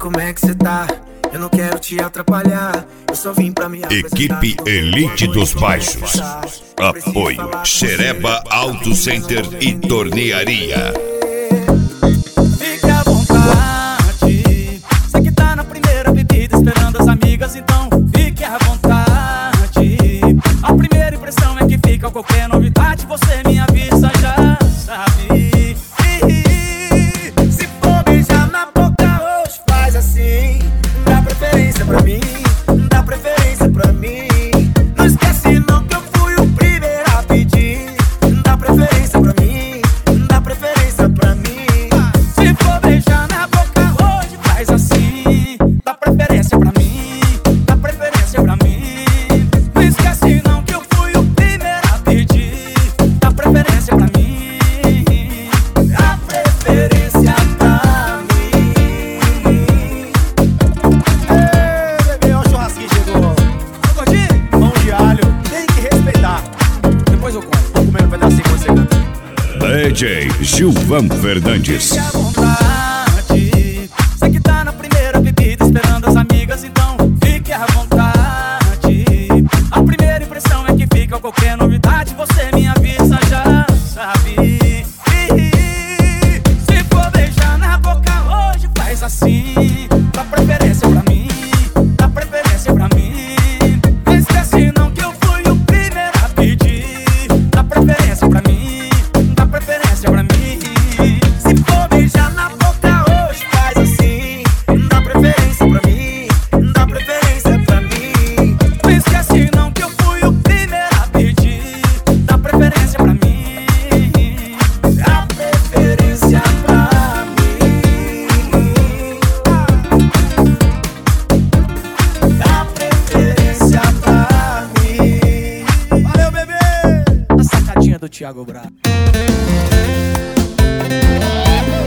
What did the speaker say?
como é que cê tá? Eu não quero te atrapalhar, eu só vim pra me apresentar. Equipe Elite dos Baixos. Apoio Xereba Auto Center e Tornearia. Fique à vontade, você que tá na primeira bebida esperando as amigas, então fique à vontade. A primeira impressão é que fica qualquer novidade, você me avisa, já sabe. Se for beijar na boca hoje, faz assim. Dá preferência pra mim, dá preferência pra mim. Não esquece não que eu fui o primeiro a pedir. Dá preferência pra mim, dá preferência pra mim. Se for beijar na boca hoje, faz assim. Dá preferência pra mim, dá preferência pra mim. Não esquece não que eu fui o primeiro a pedir. Dá preferência pra mim, Dá preferência pra mim. Ei, bebê, ó o churrasquinho chegou. ô gordinho, Mão de alho, tem que respeitar. depois eu conto. Vou comer um pedacinho com você, canta. DJ Gilvan Fernandes. Fique à vontade, você que tá na primeira bebida esperando as amigas, então fique à vontade. A primeira impressão é que fica qualquer novidade, você me avisa, já sabe. Se for beijar na boca hoje, faz assim. Dá preferência pra mim, dá preferência pra mim. Não esquece não que eu fui o primeiro a pedir. Dá preferência pra mim, dá preferência pra mim. Se for beijar na boca hoje, faz assim. Dá preferência pra mim, dá preferência pra mim. Não esquece não que eu fui o primeiro a pedir. Dá preferência pra mim, Dá preferência pra mim. Dá preferência pra mim. Valeu, bebê! a sacadinha do Thiago Braz.